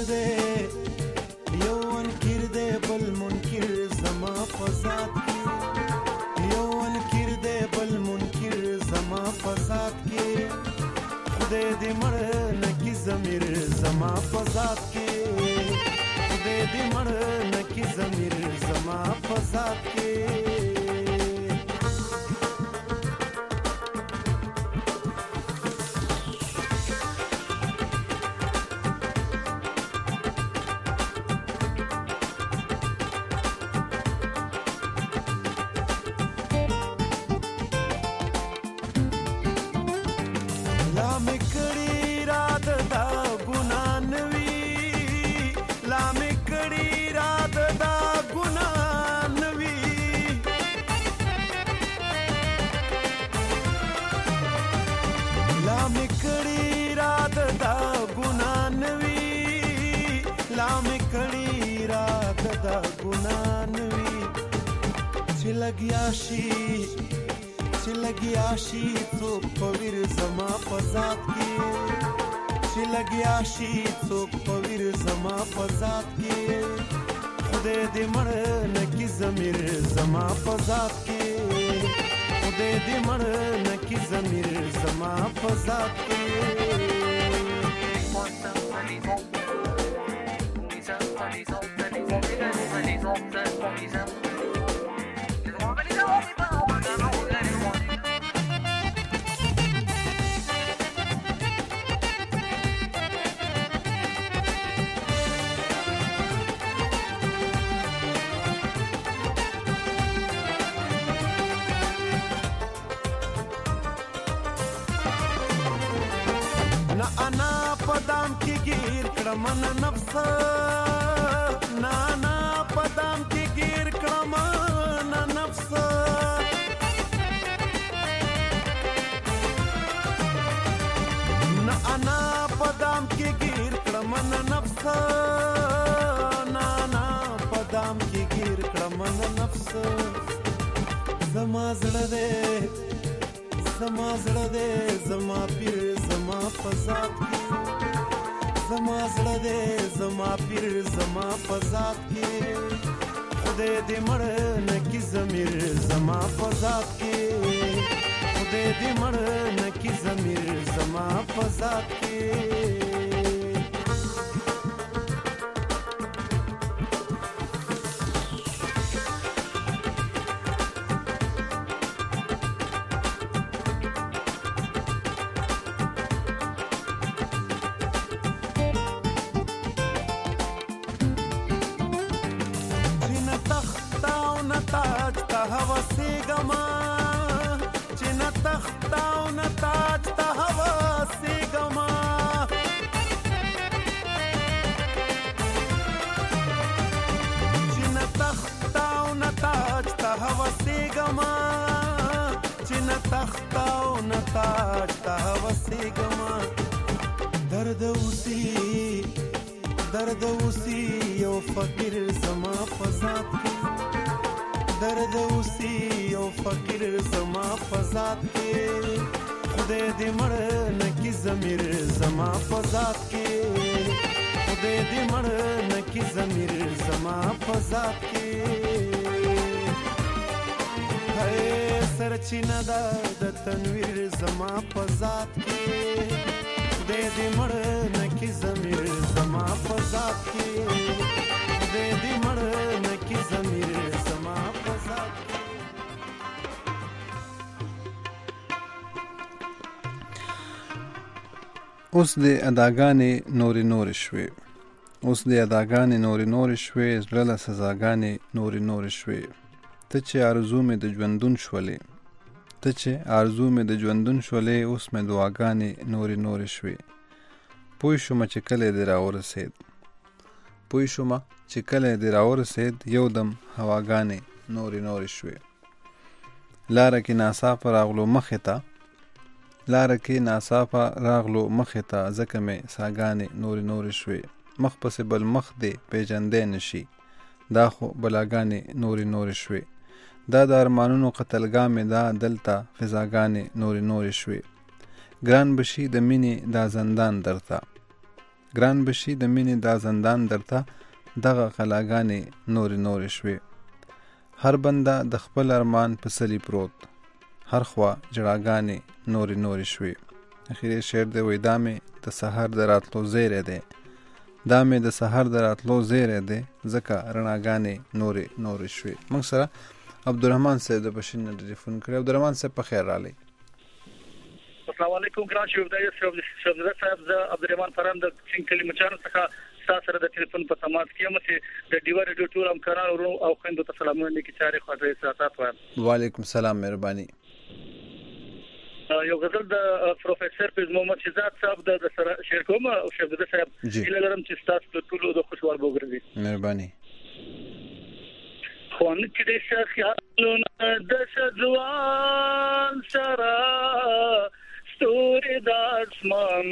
دی بل منکر زما په ذات کې یو انکر دی بل منکر زما په ذات کې خدای دې مړ نکي ضمیر زما په ذات کې خدای دې مړ نکي ضمیر زما په ذات کې لګیا شي څوک په ویر زما په ذات کې چې لګیا شي څوک په ویر زما په ذات کې خدای دې مړ نکي ضمیر زما په ذات کې خدای دې مړ نکي ضمیر زما په ذات کې پدام کی گیر کړمن نفس نانا پدام کی گیر کړمن نفس نانا پدام کی گیر کړمن نفس نانا پدام کی گیر کړمن نفس زما زړه دې زما پیر زما فزات کې زما زړه دې زما پیر زما فزات کې خدای دې مړ نکي ضمیر زما فزات کې خدای دې مړ نکي ضمیر زما فزات کې درد اوسی یو فقیر زما فزات کې درد اوسی یو فقیر زما فزات کې خدای دې مړ نکي ضمیر زما فزات کې خدای دې مړ نکي ضمیر زما فزات کې هي سرچینه د تنویر زما فزات کې خدای دې مړ نکي ضمیر زما فزات کې خدای دې مړ نکي ضمیر زما فزات کې. اوس د اداګانې نورې شوې اوس د اداګانې نورې شوې زړه له سزاګانې نورې شوې ته چې آرزو مې د ژوندون شولې ته چې آرزو مې د ژوندون شولې اوس مې دعاګانې نورې شوې پوه شومه چې کله دې راورسېد یو دم هواګانې نورې شوې لاره کې ناصافه راغلو مخې ته ځکه مې ساګانې نورې شوې مخ پسې بل مخ دې پیژندې نشي دا خو بلاګانې نورې شوې دا د ارمانونو قتلګاه مې دا دلته فضاګانې نورې شوې ګران بشي د مینې دا زندان درته دغه قلاګانې نورې شوې هر بنده د خپل ارمان په سلی پروت هر خوا جړاګانې نورې شوې اخیری شعر دی وای دا مې د سحر د راتلو زیری دی ځکه رڼاګانې نورې شوې. موږ سره عبدالرحمن صاحب د پښین نه ټلیفون کړی. عبدالرحمن صاحب په خیر راغلی. السلام علیکم ګران شهزاده صاحب زه عبدالرحمن فرهان د پښین کلی مچانو څخه تاسو سره د ټلیفون په تماس کې یم چې د ډیوا ریډیو ټول همکارانو او خویندو ته سلامونه لیکي چارې خواږه ساتات وایم. وعلیکم السلام مهرباني. یو غزل د پروفیسور فیض محمد شهزاد صاحب د سره شیر کوم او شهزاده صاحب هیله لرم چې تاسو د ټولو د خوشحال وګرځي. مهرباني. خوان کې خیالونه د شجوان سره ستوري د اسمان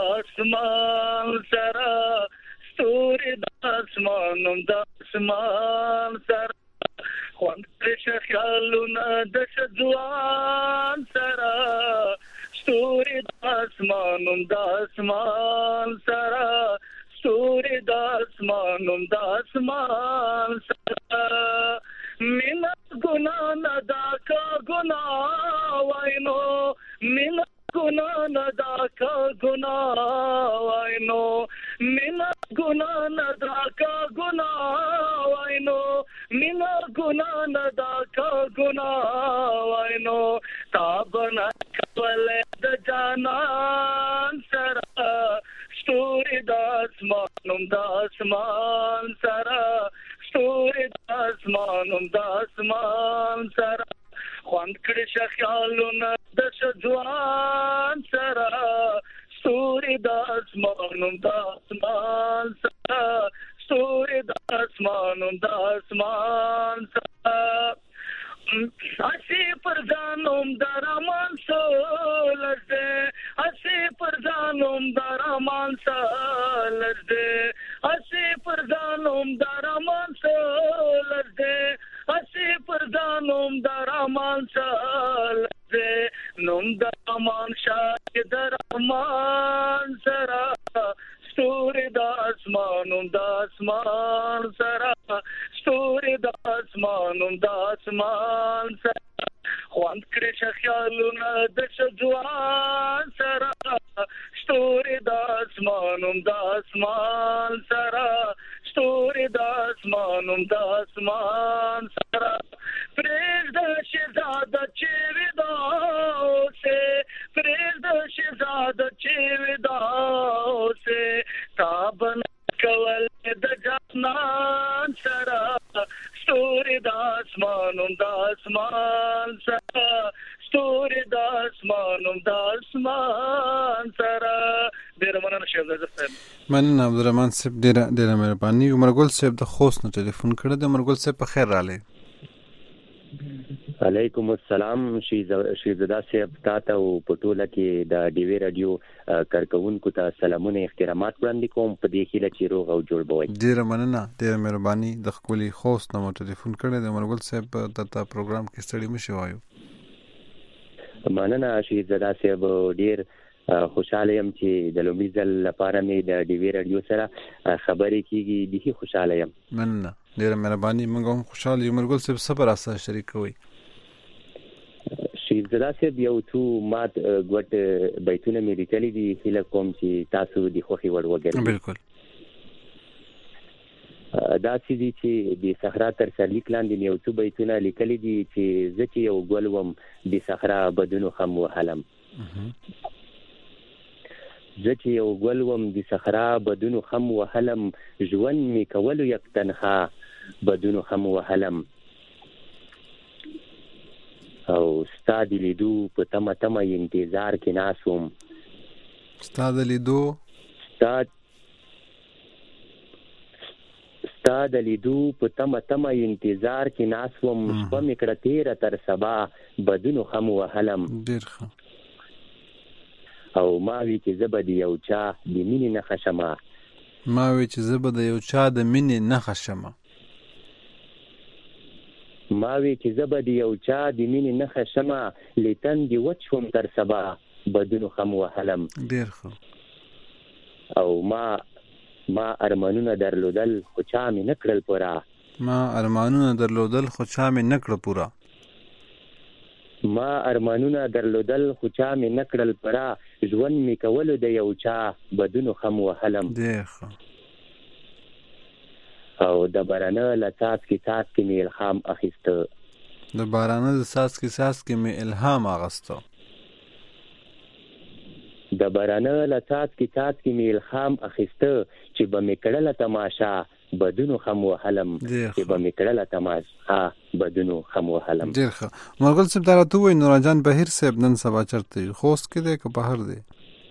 سره ستوري د اسمان سره خوان کې خیالونه د شجوان سره ستوري د اسمان سره ستوري د اسمان سره مینا ګنا ندا کا ګنا واینو مینا ګنا ندا کا ګنا واینو مینا ګنا ندا کا ګنا واینو مینا ګنا ندا کا ګنا واینو تابنا کول د جانان سره ستوري د اسمان سره ستوري د اسمان سره خوند کړي خیالونه د شجوان سره ستوري د اسمان سره ستوري د اسمان سره اسی پر ځانوم درمان سولځه اسی پر ځانوم درمان سولځه اسی پر ځانوم درمان سولځه اسی پر ځانوم درمان سولځه نوم درمان شاه درمان سره ستوري د اسمان سره ستوري د اسمان سره خوند کړي خیالونه د شجوان سره ستوري د اسمان سره ستوري د اسمان سره پرېږد شهزاده چې ودا اوسه تابن کول د جانان سره ستوري د اسمان سره ستوري د اسمان سره. ډېر مننه شهزاده صاحب. مننه عبدالرحمن صاحب ډېره مهرباني. عمرګل صاحب د خوست نه ټلیفون کړی دی. عمرګل صاحب په خیر راغلی. علیکم السلام شیزاده صاحب تاسو په ټوله کې د ډي وی رادیو کارکونکو ته سلامونه احترامات وړاندې کوم په دې کې چې روغ او جوړ بوي. ډیره مننه، ډیره مهرباني. د خپل خوست نو ټلیفون کړی د مرګل صاحب د پروګرام کې ستړي مشي وایو. مننه شیزاده صاحب، ډیر خوشاله يم چې د لومړي ځل لپاره مې د ډي وی رادیو سره خبرې کیږي. ډېر خوشاله يم. مننه، ډیره مهرباني. موږ هم خوشاله یو. مرګل صاحب صبر اساس شریک کوي. شیزاده صاحب یو څو مات ګوت بیتونه مې لیکلي دي، هیله کوم چې تاسو د خوښي وړ وګورئ. بالکل. دا چې دي چې د صحرا تر سرلیک لاندې مې یو څو بیتونه لیکلي دي چې زه چې یو ګل وم د صحرا بدونو خم وهلم. زه چې یو ګل وم د صحرا بدونو خم وهلم، ژوند مې کولو یک تنها بدونو خم وهلم. او ستا د لیدو په تمه انتظار کې ناست وم. ستا د لیدو په تمه انتظار کې ناست وم. شپه مې کړه تیره تر سبا بدونو خم وهلم. ډېر ښه. او ما وی چې زه به د یو چا د مینې نښه شمه. ما وی چې زه به د یو چا د مینې نښه شمه. ما وی چې زه به د یو چا د مینې نښه شمه، لیتن دی وچ شوم تر سبا بدونو خم وهلم. ډېر ښه. او ما ارمانونه درلودل خو چا مې نه کړل پوره. ما ارمانونه درلودل خو چا مې نه کړل پوره. ما ارمانونه درلودل خو چا مې نه کړل پوره، ژوند مې کولو د یو چا بدونو خم وهلم. ډېر ښه. او د بارانه له څاڅکي مې الهام اخیسته. د بارانه د څاڅکي مې الهام اخیسته. د بارانه له څاڅکي مې الهام اخیسته، چې به مې کړله تماشا بدونو خم وهلم. چې به مې کړله تماشا بدونو خم وهلم. ډېر ښه. مرګل صاحب دا راته ووایي نورجان بهیر صاحب نن سبا چرته خوست کې دی که بهر دی؟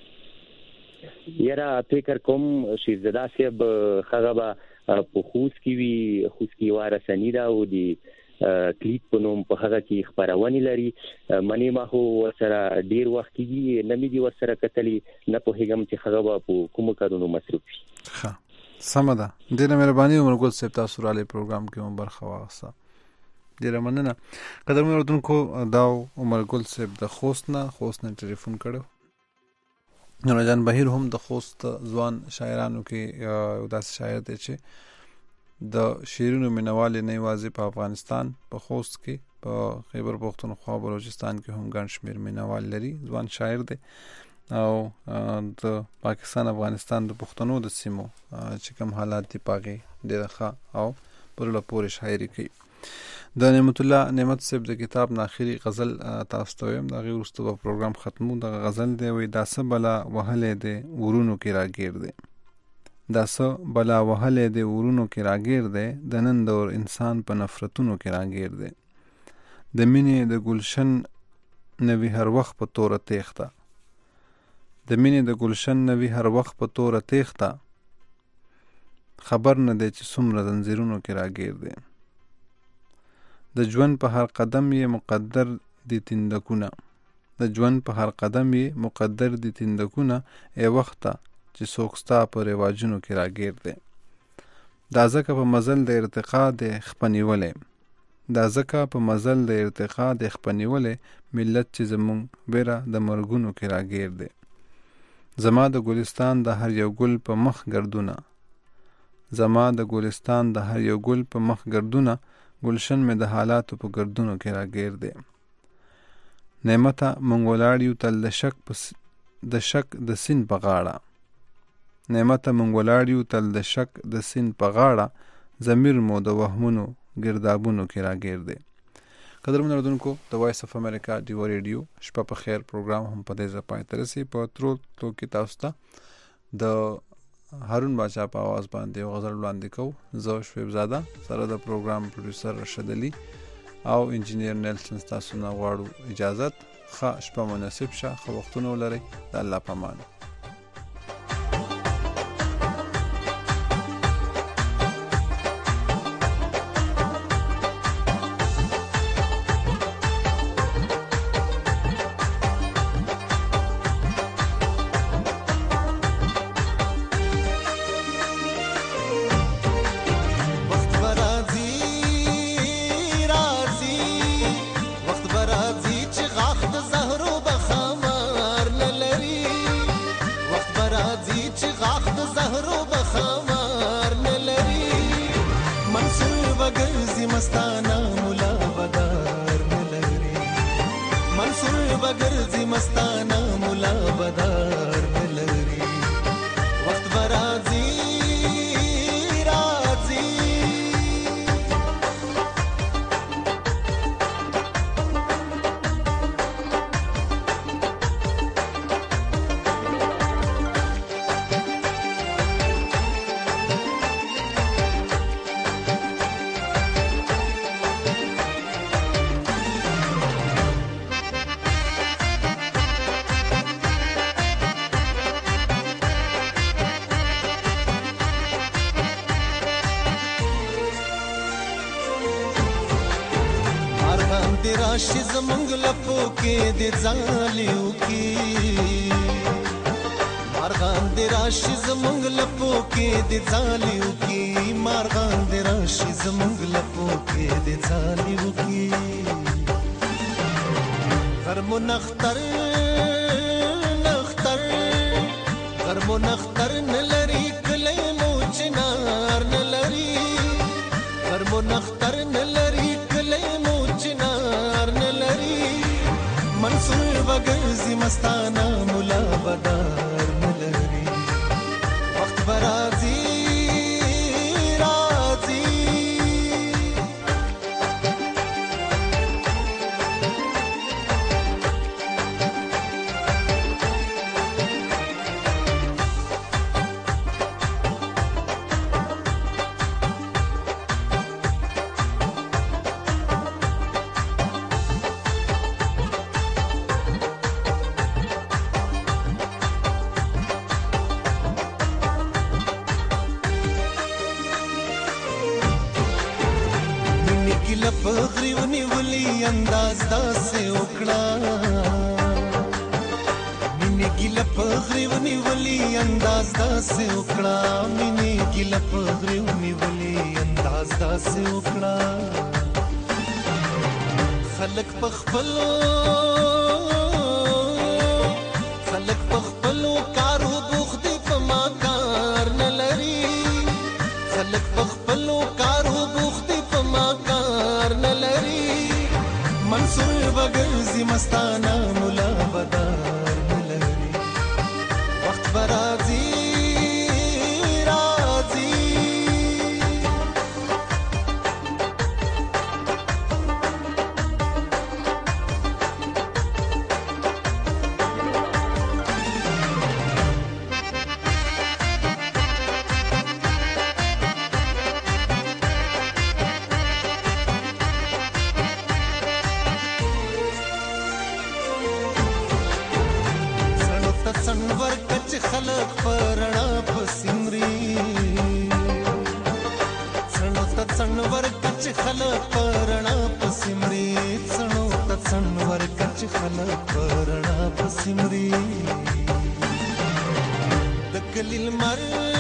یاره فکر کوم شیرزاده صاحب هغه به په خوست کې وي. خوست کې یوه رسنۍ ده او د کلیپ په نوم په هغه کې خپرونې لري. منې ما خو ورسره ډېر وخت کېږي نه مې دي ورسره کتلي، نه پوهېږم چې هغه به په کومو کارونو مصروف وي. ښه، سمه ده. ډېره مهرباني عمرګل صاحب، تاسو رالی پروګرام کې هم برخه واخیسته. ډېره مننه. قدرمنو اورېدونکو، دا عمرګل صاحب د خوست نه ټلیفون کړی. نورجان بهیر هم د خوست ځوان شاعرانو کې یو داسې شاعر دی چې د شعرونو مینوال نه یوازې په افغانستان په خوست کې، په خیبر پختونخوا بلوچستان کې هم ګڼ شمېر مینوال لري. ځوان شاعر دی او د پاکستان افغانستان د پښتنو د سیمو چې کوم حالات دي پاغي ډېره ښه او پر له پورې شاعري کوي. د نعمت صاحب د کتاب ناخري غزل تاسو ته وایم، د هغې وروسته به پروګرام ختمو. دغه غزل دی، وایي دا څه بلا وهلی دی ورونو کې راګیر دی. دا څه بلا وهلی دی ورونو کې راګیر دی، د نن دور انسان په نفرتونو کې راګیر دی. د مینې د ګلشن نوي هر وخت په توره تیښته، د مینې د ګلشن نوي هر وخت په توره تیښته، خبر نه دی چې څومره زنځیرونو کې راګیر دی. د ژوند په هر قدم یې مقدر دي تندکونه، د ژوند په هر قدم یې مقدر دي تندکونه، ای وخته چې څوک ستا په رواجونو کې راګیر دی. دا ځکه په مزل د ارتقا د خپنیولی، دا ځکه په مزل د ارتقا د خپنیولی، ملت چې زمونږ بیره د مرګونو کې راګیر دی. زما د ګلستان د هر یو ګل په مخ گردونه، زما د ګلستان د هر یو ګل په مخ گردونه، ګلشن مې د حالاتو په گردونو کې راګیر دی. نعمته مونږ ولاړ یو تل د شک د سین په غاړه، نعمته مونږ ولاړ یو تل د شک د سین په غاړه، ضمیر مو د وهمونو ګردابونو کې راګیر دی. قدرمنو اورېدونکو، د وایس اف امریکا ډیو ریډیو شپه په خیر پروګرام هم په دې ځای پای ته رسي. په تلو کې تاسو ته د هارون باچا په आवाज باندې یو غزل وړاندې کوو. زه شعیب زاده سره د پروګرام پروډوسر رشد علي او انجینیر نیلسن تاسو نه غواړو اجازت. ښه شپه مناسب شه، ښه وختونه ولرئ. د الله په امان. دې راشي زمونږ لپو کې دې ځالیو کې مارغان دې راشي زمونږ لپو کې دې ځالیو کې مارغان دې راشي زمونږ لپو کې دې ځالیو کې غرمو نختر غرمو نختر نلري کلی مو چنار نلري غرمو نختر نلري کلی مو چنار نلري منصور وګرځي مستانه مولا بدار نلري وخت برازي پغریونی ولی انداز داسې وکړه مینې ګیله پغریونی ولی انداز داسې وکړه مینې ګیله پغریونی ولی انداز داسې وکړه خلک پخپلو کارو بوخت په ما کار نه لري خلک پخپلو کارو بوخت په ما منصور وګرځي مستانه مولا بدار نلري وخت برازي راځي خلق پرنا پسمري څنو ته څنور کچ خلق پرنا پسمري څنو ته څنور کچ خلق پرنا پسمري د کلیل مر